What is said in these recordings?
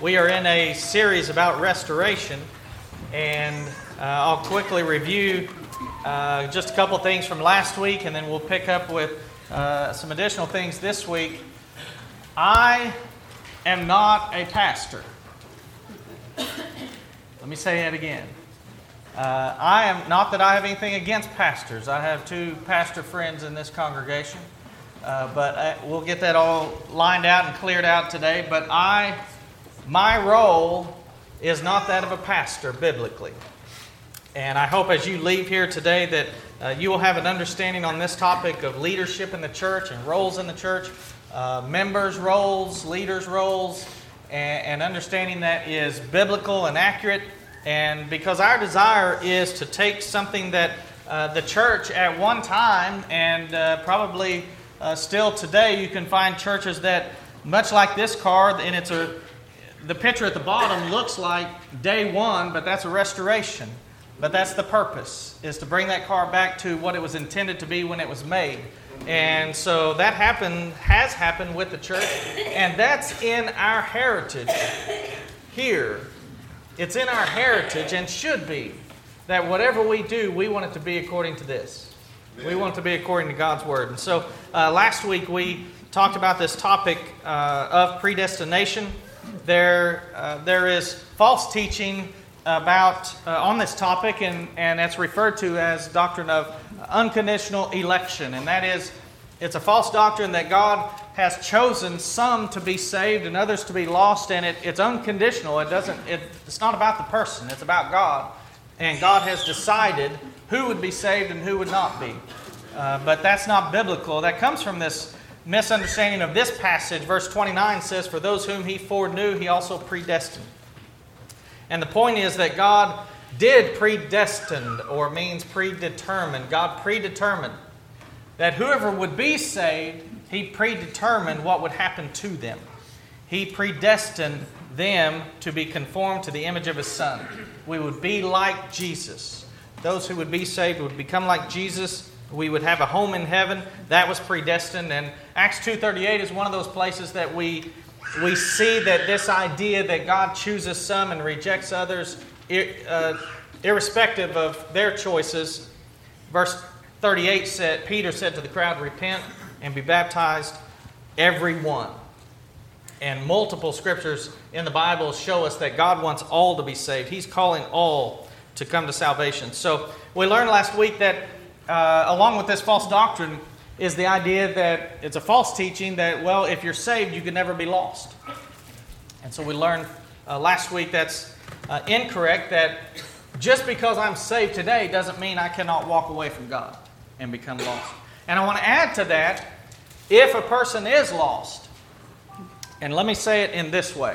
We are in a series about restoration, and I'll quickly review just a couple things from last week, and then we'll pick up with some additional things this week. I am not a pastor. Let me say that again. I am not that I have anything against pastors. I have two pastor friends in this congregation, but we'll get that all lined out and cleared out today. But my role is not that of a pastor biblically. And I hope as you leave here today that you will have an understanding on this topic of leadership in the church and roles in the church, members' roles, leaders' roles, and understanding that is biblical and accurate. And because our desire is to take something that the church at one time and probably still today, you can find churches that, much like this car, and the picture at the bottom looks like day one, but that's a restoration. But that's the purpose, is to bring that car back to what it was intended to be when it was made. And so that has happened with the church, and that's in our heritage here. It's in our heritage and should be that whatever we do, we want it to be according to this. We want it to be according to God's Word. And so last week we talked about this topic of predestination. There is false teaching about on this topic, and that's referred to as doctrine of unconditional election. And that is, it's a false doctrine that God has chosen some to be saved and others to be lost, and it's unconditional. It's not about the person, it's about God. And God has decided who would be saved and who would not be. But that's not biblical. That comes from this misunderstanding of this passage. Verse 29 says, "For those whom He foreknew, He also predestined." And the point is that God did predestine, or means predetermine. God predetermined that whoever would be saved, He predetermined what would happen to them. He predestined them to be conformed to the image of His Son. We would be like Jesus. Those who would be saved would become like Jesus. We would have a home in heaven. That was predestined. And Acts 2:38 is one of those places that we see that this idea that God chooses some and rejects others, irrespective of their choices. Verse 38 said, Peter said to the crowd, "Repent and be baptized, every one." And multiple scriptures in the Bible show us that God wants all to be saved. He's calling all to come to salvation. So we learned last week that along with this false doctrine is the idea that it's a false teaching that, well, if you're saved, you can never be lost. And so we learned last week that's incorrect, that just because I'm saved today doesn't mean I cannot walk away from God and become lost. And I want to add to that, if a person is lost, and let me say it in this way,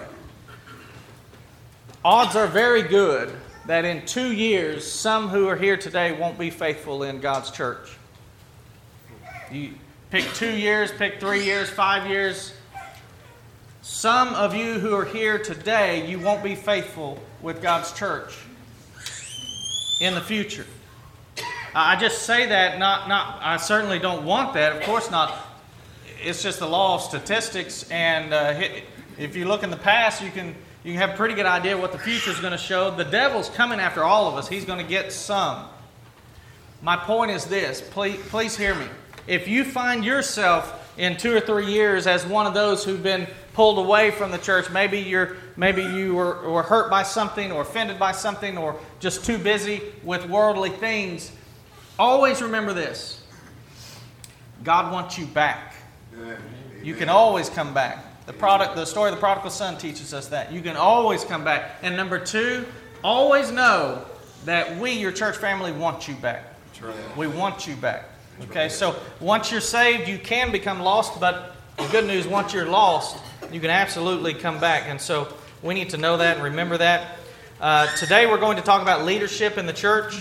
odds are very good that in 2 years, some who are here today won't be faithful in God's church. You pick 2 years, pick 3 years, 5 years. Some of you who are here today, you won't be faithful with God's church in the future. I just say that, I certainly don't want that. Of course not. It's just the law of statistics, and if you look in the past, you can have a pretty good idea what the future is going to show. The devil's coming after all of us. He's going to get some. My point is this. Please hear me. If you find yourself in 2 or 3 years as one of those who've been pulled away from the church, maybe you were hurt by something or offended by something or just too busy with worldly things, always remember this. God wants you back. You can always come back. The story of the prodigal son teaches us that. You can always come back. And number 2, always know that we, your church family, want you back. That's right. We want you back. Okay, so once you're saved, you can become lost, but the good news, once you're lost, you can absolutely come back. And so we need to know that and remember that. Today we're going to talk about leadership in the church.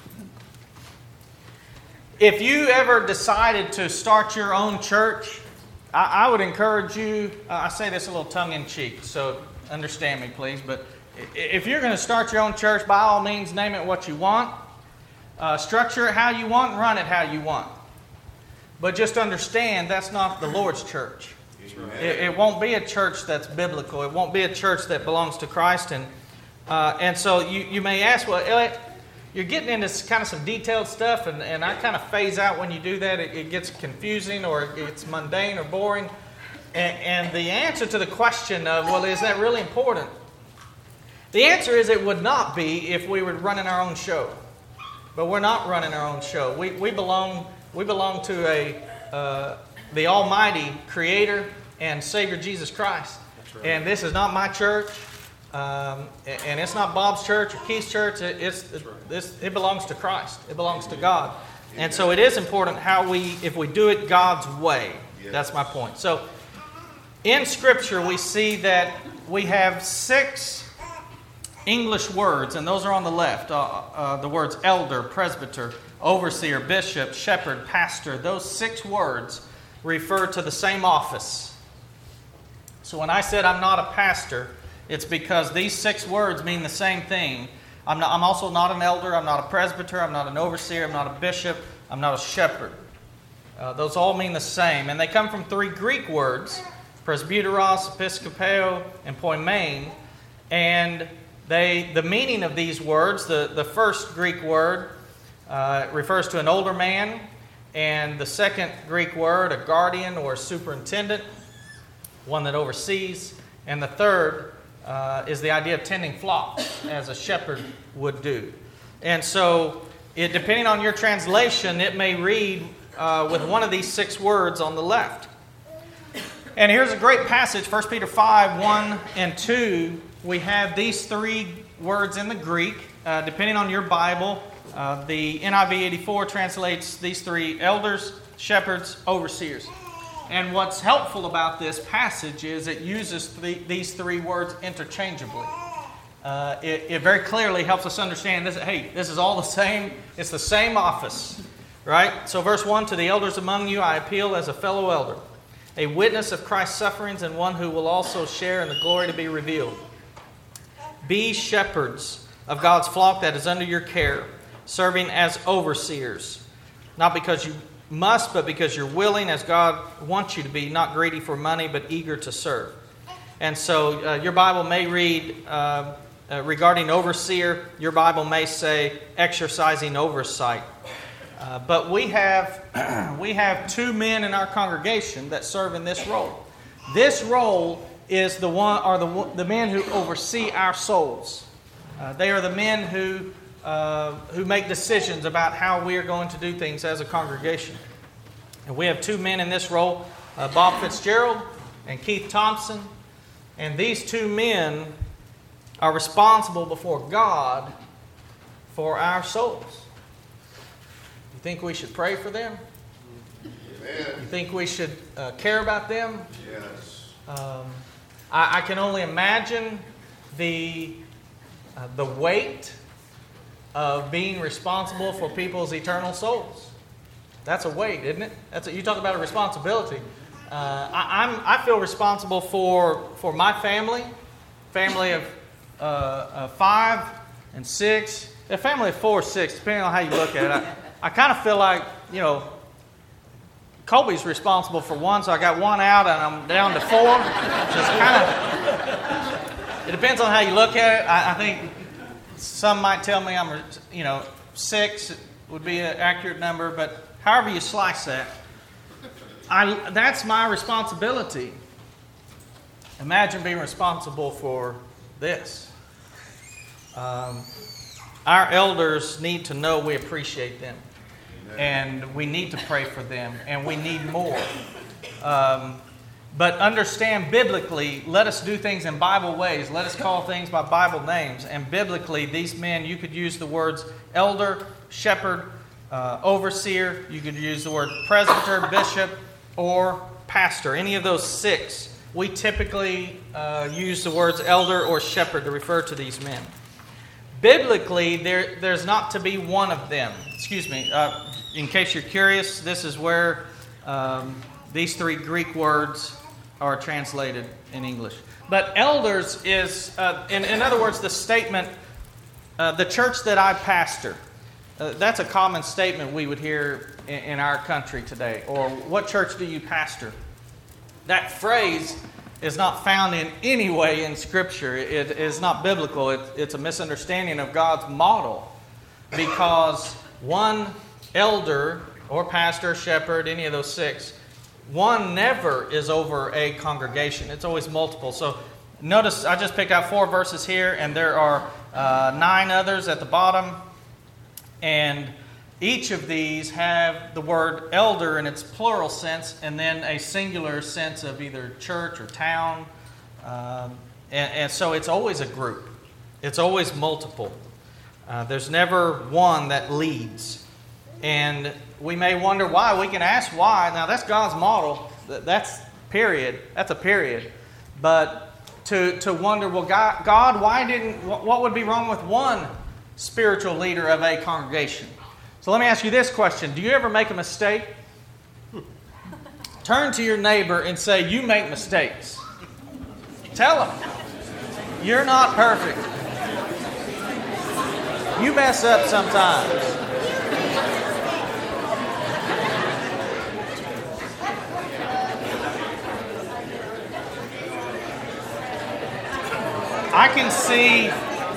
If you ever decided to start your own church, I would encourage you, I say this a little tongue-in-cheek, so understand me please, but if you're going to start your own church, by all means, name it what you want. Structure it how you want, run it how you want. But just understand, that's not the Lord's church. It won't be a church that's biblical. It won't be a church that belongs to Christ. And so you may ask, well, Elliot, you're getting into kind of some detailed stuff, and I kind of phase out when you do that. It gets confusing, or it's mundane or boring. And the answer to the question of, well, is that really important? The answer is it would not be if we were running our own show. But we're not running our own show. We belong to the Almighty Creator and Savior Jesus Christ. Right. And this is not my church, and it's not Bob's church or Keith's church. It belongs to Christ. It belongs to God. And so it is important if we do it God's way. Yes. That's my point. So in Scripture we see that we have 6 English words, and those are on the left. The words elder, presbyter, overseer, bishop, shepherd, pastor. Those 6 words refer to the same office. So when I said I'm not a pastor, it's because these 6 words mean the same thing. I'm also not an elder, I'm not a presbyter, I'm not an overseer, I'm not a bishop, I'm not a shepherd. Those all mean the same. And they come from 3 Greek words, presbyteros, episkopeo, and poimen. And the meaning of these words, the first Greek word refers to an older man, and the second Greek word, a guardian or a superintendent, one that oversees, and the third is the idea of tending flocks, as a shepherd would do. And so, depending on your translation, it may read with one of these 6 words on the left. And here's a great passage, 1 Peter 5, 1 and 2. We have these 3 words in the Greek. Depending on your Bible, the NIV 84 translates these 3: elders, shepherds, overseers. And what's helpful about this passage is it uses these 3 words interchangeably. It very clearly helps us understand this. Hey, this is all the same. It's the same office, right? So verse 1, to the elders among you I appeal as a fellow elder, a witness of Christ's sufferings, and one who will also share in the glory to be revealed. Be shepherds of God's flock that is under your care, serving as overseers, not because you must, but because you're willing, as God wants you to be, not greedy for money, but eager to serve. And so your Bible may read, regarding overseer, your Bible may say exercising oversight. But we have 2 men in our congregation that serve in this role. This role is the men who oversee our souls. They are the men who make decisions about how we are going to do things as a congregation. And we have 2 men in this role, Bob Fitzgerald and Keith Thompson. And these 2 men are responsible before God for our souls. You think we should pray for them? Amen. You think we should care about them? Yes. I can only imagine the weight of being responsible for people's eternal souls. That's a weight, isn't it? You talk about a responsibility. I feel responsible for my family of 5 and 6, a family of 4 or 6, depending on how you look at it. I kind of feel like, Colby's responsible for 1, so I got 1 out and I'm down to 4. It depends on how you look at it. I think some might tell me 6 would be an accurate number, but however you slice that, that's my responsibility. Imagine being responsible for this. Our elders need to know we appreciate them. And we need to pray for them, and we need more. But understand biblically, let us do things in Bible ways. Let us call things by Bible names. And biblically, these men, you could use the words elder, shepherd, overseer. You could use the word presbyter, bishop, or pastor. Any of those 6. We typically use the words elder or shepherd to refer to these men. Biblically, there's not to be one of them. In case you're curious, this is where these 3 Greek words are translated in English. But elders is, in other words, the statement, the church that I pastor. That's a common statement we would hear in our country today. Or, what church do you pastor? That phrase is not found in any way in Scripture. It is not biblical. It's a misunderstanding of God's model, because one elder or pastor, shepherd, any of those six, one never is over a congregation. It's always multiple. So notice I just picked out 4 verses here, and there are 9 others at the bottom. And each of these have the word elder in its plural sense, and then a singular sense of either church or town. And so it's always a group. It's always multiple. There's never one that leads. And we may wonder why. We can ask why. Now, that's God's model. That's period. That's a period. But to wonder, well, God, what would be wrong with one spiritual leader of a congregation? So let me ask you this question. Do you ever make a mistake? Turn to your neighbor and say, you make mistakes. Tell them. You're not perfect. You mess up sometimes. I can see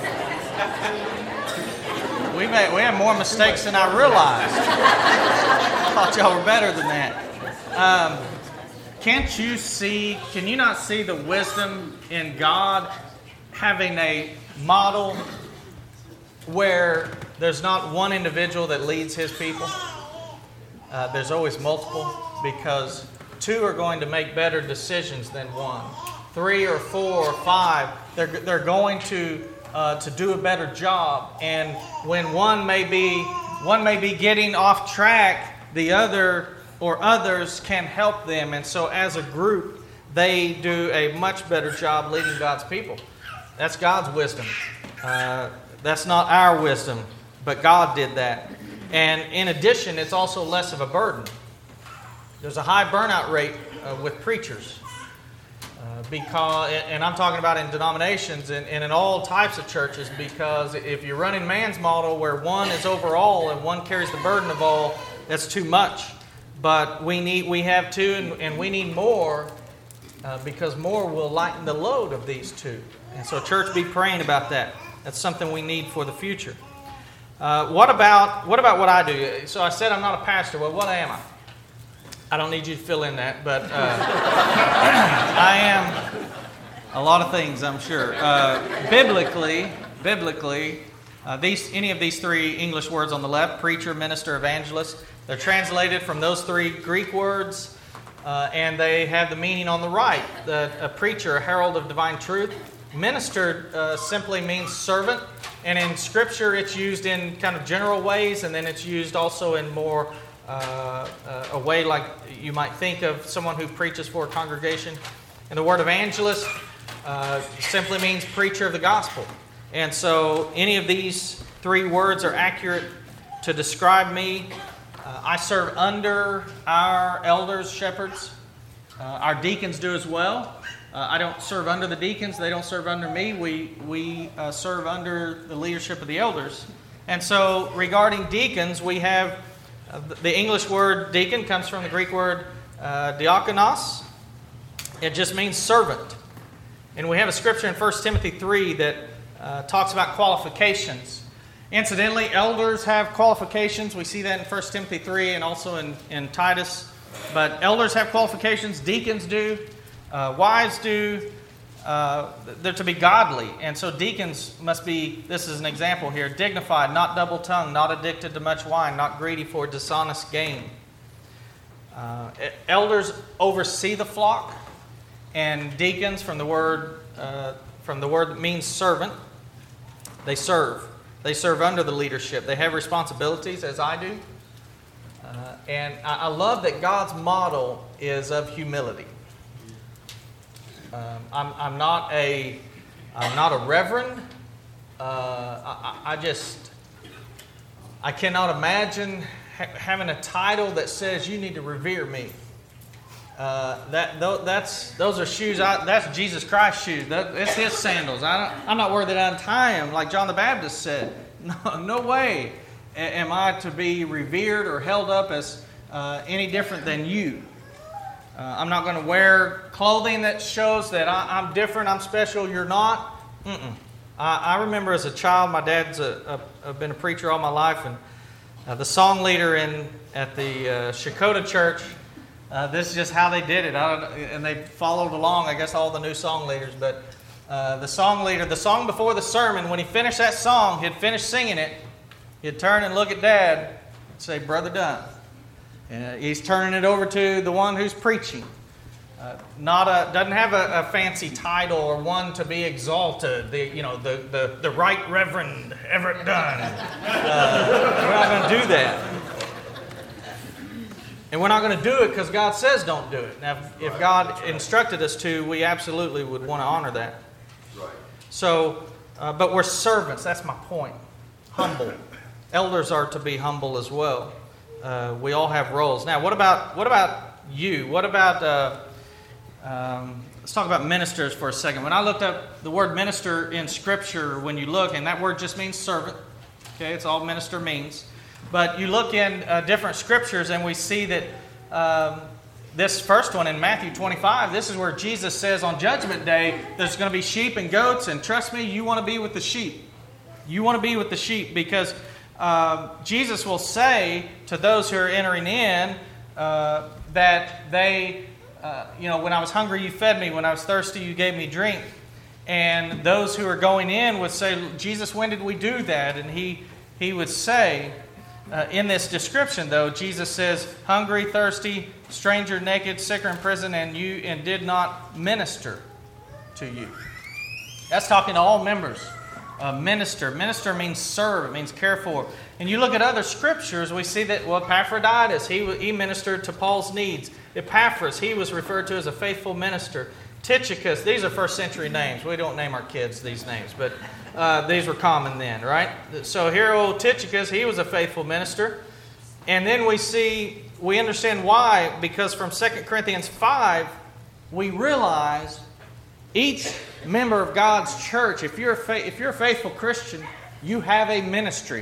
we have more mistakes than I realized. I thought y'all were better than that. Can you not see the wisdom in God having a model where there's not one individual that leads His people? There's always multiple, because 2 are going to make better decisions than 1. 3 or 4 or 5, they're going to do a better job. And when one may be getting off track, the other or others can help them. And so as a group, they do a much better job leading God's people. That's God's wisdom. That's not our wisdom, but God did that. And in addition, it's also less of a burden. There's a high burnout rate with preachers. And I'm talking about in denominations and in all types of churches, because if you're running man's model where one is over all and one carries the burden of all, that's too much. But we have 2, and we need more, because more will lighten the load of these 2. And so church, be praying about that. That's something we need for the future. What about what I do? So I said I'm not a pastor. Well, what am I? I don't need you to fill in that, but I am a lot of things, I'm sure. Biblically, any of these 3 English words on the left, preacher, minister, evangelist, they're translated from those 3 Greek words, and they have the meaning on the right. A preacher, a herald of divine truth. Minister simply means servant, and in Scripture it's used in kind of general ways, and then it's used also in more a way like you might think of someone who preaches for a congregation. And the word evangelist simply means preacher of the gospel. And so any of these 3 words are accurate to describe me. I serve under our elders, shepherds. Our deacons do as well. I don't serve under the deacons. They don't serve under me. We serve under the leadership of the elders. And so regarding deacons, we have the English word deacon comes from the Greek word diakonos. It just means servant. And we have a scripture in 1 Timothy 3 that talks about qualifications. Incidentally, elders have qualifications. We see that in 1 Timothy 3 and also in Titus. But elders have qualifications. Deacons do. Wives do. They're to be godly. And so deacons must be, this is an example here, dignified, not double-tongued, not addicted to much wine, not greedy for dishonest gain. Elders oversee the flock, and deacons, from the word that means servant, they serve. They serve under the leadership. They have responsibilities, as I do. And I love that God's model is of humility. I'm not a reverend. I cannot imagine having a title that says you need to revere me. Those are shoes. That's Jesus Christ's shoes. It's His sandals. I'm not worthy to untie them, like John the Baptist said. No way am I to be revered or held up as any different than you. I'm not going to wear clothing that shows that I'm different, I'm special, you're not. I remember as a child, my dad's been a preacher all my life, and the song leader at the Shakota church, this is just how they did it. And they followed along, I guess, all the new song leaders. But the song leader, the song before the sermon, when he finished that song, he'd finish singing it, he'd turn and look at Dad and say, "Brother Dunn." And he's turning it over to the one who's preaching. Doesn't have a fancy title or one to be exalted. The Right Reverend Everett Dunn. We're not going to do that. And we're not going to do it because God says don't do it. Now, if God instructed us to, we absolutely would want to honor that. Right. So, but we're servants. That's my point. Humble. Elders are to be humble as well. We all have roles. Now, what about you? What about let's talk about ministers for a second. When I looked up the word minister in Scripture, when you look, and that word just means servant. Okay, it's all minister means. But you look in different Scriptures, and we see that this first one in Matthew 25, this is where Jesus says on Judgment Day, there's going to be sheep and goats, and trust me, you want to be with the sheep. You want to be with the sheep because Jesus will say to those who are entering in that they, when I was hungry, you fed me. When I was thirsty, you gave me drink. And those who are going in would say, "Jesus, when did we do that?" And he would say, in this description, though, Jesus says, "Hungry, thirsty, stranger, naked, sick, or in prison, and did not minister to you." That's talking to all members. Minister. Minister means serve. It means care for. And you look at other scriptures, we see that, Epaphroditus, he ministered to Paul's needs. Epaphras, he was referred to as a faithful minister. Tychicus, these are first century names. We don't name our kids these names, but these were common then, right? So here, old Tychicus, he was a faithful minister. And then we understand why, because from 2 Corinthians 5, we realize each member of God's church, if you're a faithful Christian, you have a ministry.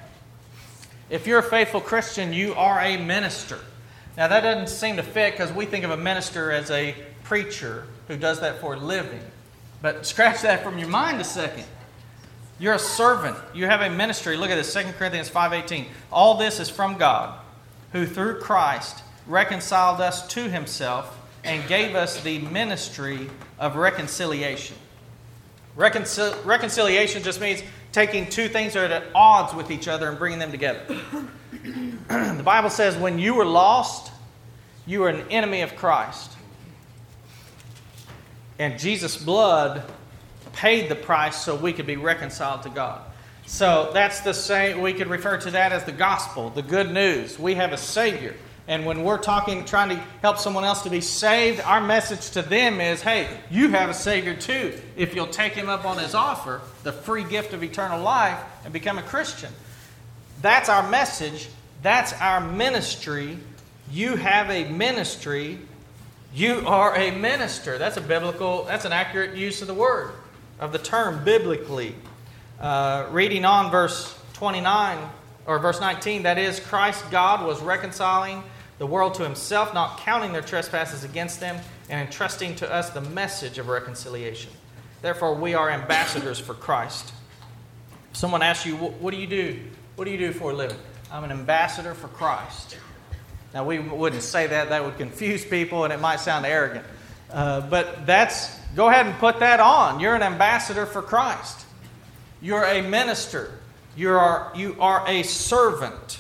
If you're a faithful Christian, you are a minister. Now that doesn't seem to fit because we think of a minister as a preacher who does that for a living. But scratch that from your mind a second. You're a servant. You have a ministry. Look at this, 2 Corinthians 5:18. All this is from God, who through Christ reconciled us to Himself and gave us the ministry of reconciliation. Reconciliation just means taking two things that are at odds with each other and bringing them together. The Bible says when you were lost, you were an enemy of Christ. And Jesus' blood paid the price so we could be reconciled to God. So that's the same, we could refer to that as the gospel, the good news. We have a Savior. And when we're trying to help someone else to be saved, our message to them is, hey, you have a Savior too. If you'll take Him up on His offer, the free gift of eternal life, and become a Christian. That's our message. That's our ministry. You have a ministry. You are a minister. That's an accurate use of the word, of the term biblically. Reading on verse 29, or verse 19, that is, Christ God was reconciling the world to Himself, not counting their trespasses against them, and entrusting to us the message of reconciliation. Therefore, we are ambassadors for Christ. If someone asks you, what do you do? What do you do for a living? I'm an ambassador for Christ. Now, we wouldn't say that. That would confuse people, and it might sound arrogant. But go ahead and put that on. You're an ambassador for Christ. You're a minister. You are a servant.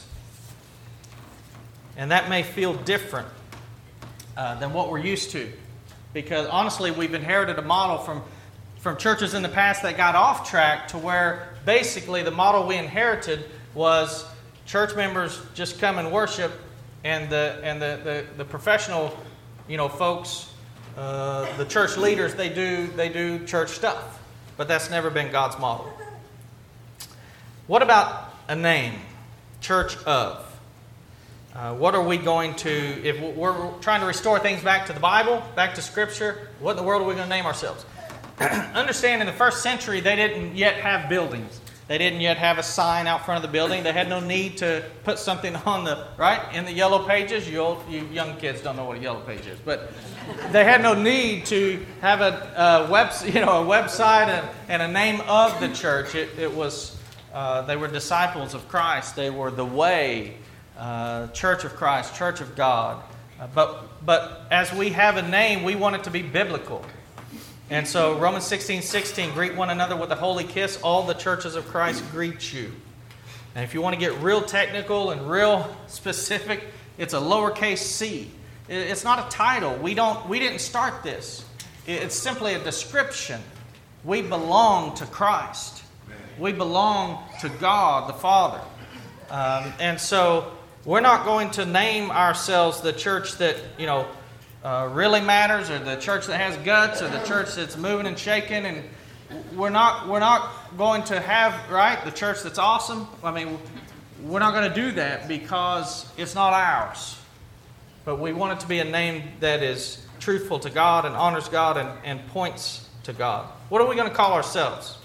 And that may feel different than what we're used to. Because honestly, we've inherited a model from churches in the past that got off track to where basically the model we inherited was church members just come and worship, and the professional, folks, the church leaders, they do church stuff. But that's never been God's model. What about a name? Church of. What are we going to, if we're trying to restore things back to the Bible, back to Scripture, what in the world are we going to name ourselves? Understand, in the first century, they didn't yet have buildings. They didn't yet have a sign out front of the building. They had no need to put something on the, right, in the yellow pages. You young kids don't know what a yellow page is, but they had no need to have a website and a name of the church. It was, they were disciples of Christ. They were the way, Church of Christ, Church of God. But as we have a name, we want it to be biblical. And so Romans 16:16, greet one another with a holy kiss. All the churches of Christ greet you. And if you want to get real technical and real specific, it's a lowercase c. It's not a title. We didn't start this. It's simply a description. We belong to Christ. We belong to God the Father. And so we're not going to name ourselves the church that, really matters, or the church that has guts, or the church that's moving and shaking. And we're not going to have, right, the church that's awesome. I mean, we're not going to do that because it's not ours. But we want it to be a name that is truthful to God and honors God and points to God. What are we going to call ourselves?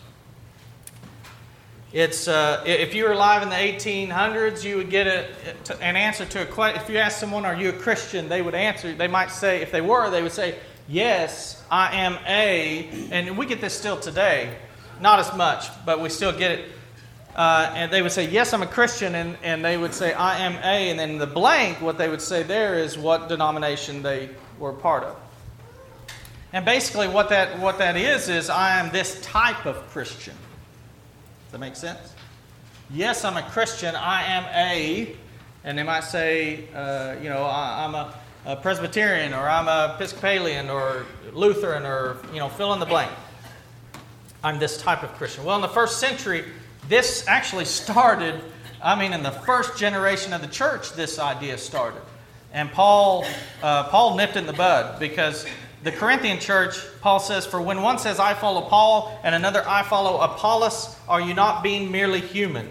It's if you were alive in the 1800s, you would get an answer to a question. If you ask someone, "Are you a Christian?" they would answer. They might say, if they were, they would say, "Yes, I am a." And we get this still today, not as much, but we still get it. And they would say, "Yes, I'm a Christian," and they would say, "I am a," and then the blank, what they would say there is what denomination they were part of. And basically, what that is I am this type of Christian. Does that make sense? Yes, I'm a Christian. I am a, and they might say, I'm a Presbyterian, or I'm a Episcopalian, or Lutheran, or, fill in the blank. I'm this type of Christian. Well, in the first century, this actually started, in the first generation of the church, this idea started. And Paul nipped it in the bud, because the Corinthian church, Paul says, "For when one says, 'I follow Paul,' and another, 'I follow Apollos,' are you not being merely human?"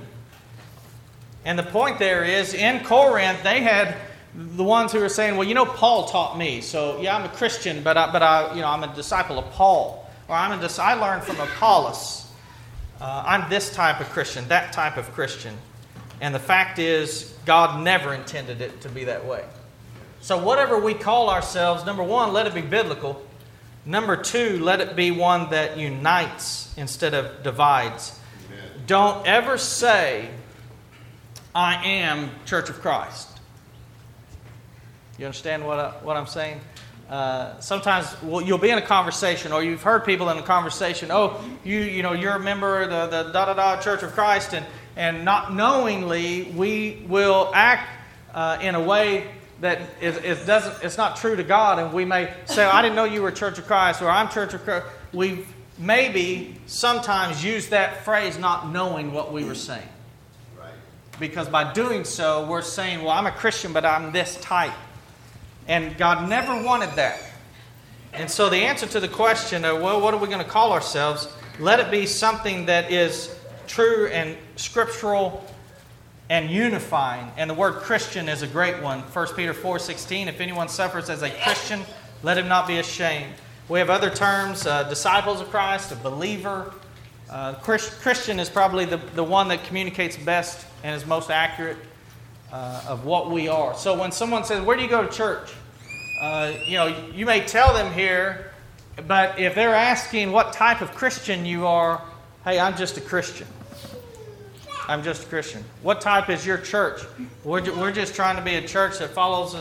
And the point there is, in Corinth, they had the ones who were saying, "Well, Paul taught me, so yeah, I'm a Christian, but I'm a disciple of Paul, or I learned from Apollos. I'm this type of Christian, that type of Christian." And the fact is, God never intended it to be that way. So whatever we call ourselves, number one, let it be biblical. Number two, let it be one that unites instead of divides. Amen. Don't ever say, "I am Church of Christ." You understand what I'm saying? Sometimes you'll be in a conversation, or you've heard people in a conversation, "Oh, you're a member of the Church of Christ," and not knowingly we will act in a way that it's not true to God, and we may say, "I didn't know you were Church of Christ," or "I'm Church of Christ." We've maybe sometimes used that phrase not knowing what we were saying. Right. Because by doing so, we're saying, "Well, I'm a Christian, but I'm this type." And God never wanted that. And so the answer to the question of, well, what are we going to call ourselves? Let it be something that is true and scriptural and unifying. And the word Christian is a great one. 1 Peter 4:16, "If anyone suffers as a Christian, let him not be ashamed." We have other terms, disciples of Christ, a believer. Christian is probably the one that communicates best and is most accurate of what we are. So when someone says, "Where do you go to church?" You may tell them here, but if they're asking what type of Christian you are, "Hey, I'm just a Christian. I'm just a Christian." What type is your church? We're just trying to be a church that follows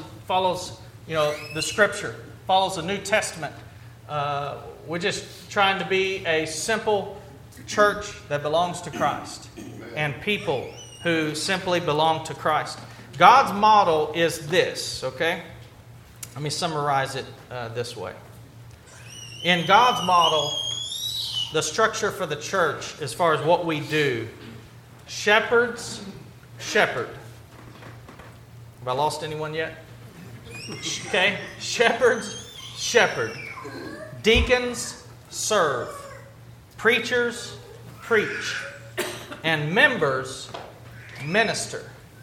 the Scripture, follows the New Testament. We're just trying to be a simple church that belongs to Christ, and people who simply belong to Christ. God's model is this, okay? Let me summarize it this way. In God's model, the structure for the church, as far as what we do: shepherds, shepherd. Have I lost anyone yet? Okay. Shepherds, shepherd. Deacons, serve. Preachers, preach. And members, minister.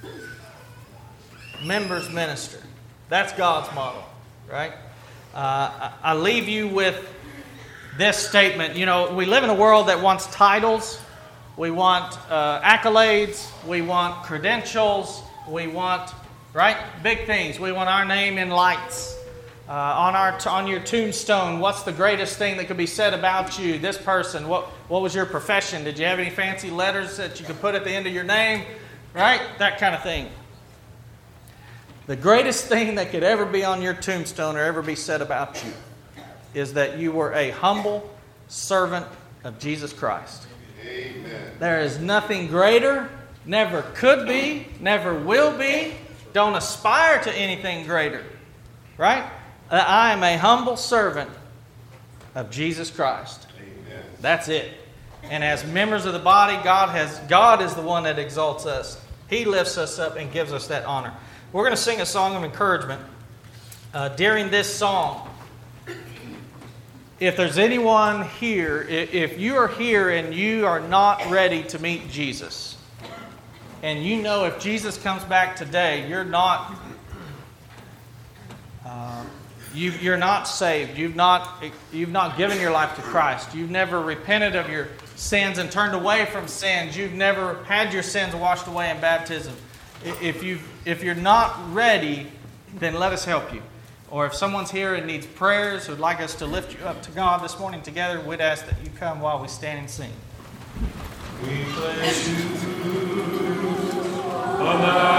Members, minister. That's God's model, right? I leave you with this statement. We live in a world that wants titles. We want accolades. We want credentials. We want, right, big things. We want our name in lights. On your tombstone, what's the greatest thing that could be said about you? This person, what was your profession? Did you have any fancy letters that you could put at the end of your name? Right? That kind of thing. The greatest thing that could ever be on your tombstone or ever be said about you is that you were a humble servant of Jesus Christ. Amen. There is nothing greater, never could be, never will be. Don't aspire to anything greater. Right? I am a humble servant of Jesus Christ. Amen. That's it. And as members of the body, God is the one that exalts us. He lifts us up and gives us that honor. We're going to sing a song of encouragement. During this song, if there's anyone here, if you are here and you are not ready to meet Jesus, and you know if Jesus comes back today, you're not saved. You've not given your life to Christ. You've never repented of your sins and turned away from sins. You've never had your sins washed away in baptism. If you're not ready, then let us help you. Or if someone's here and needs prayers, would like us to lift you up to God this morning together, we'd ask that you come while we stand and sing. We bless you,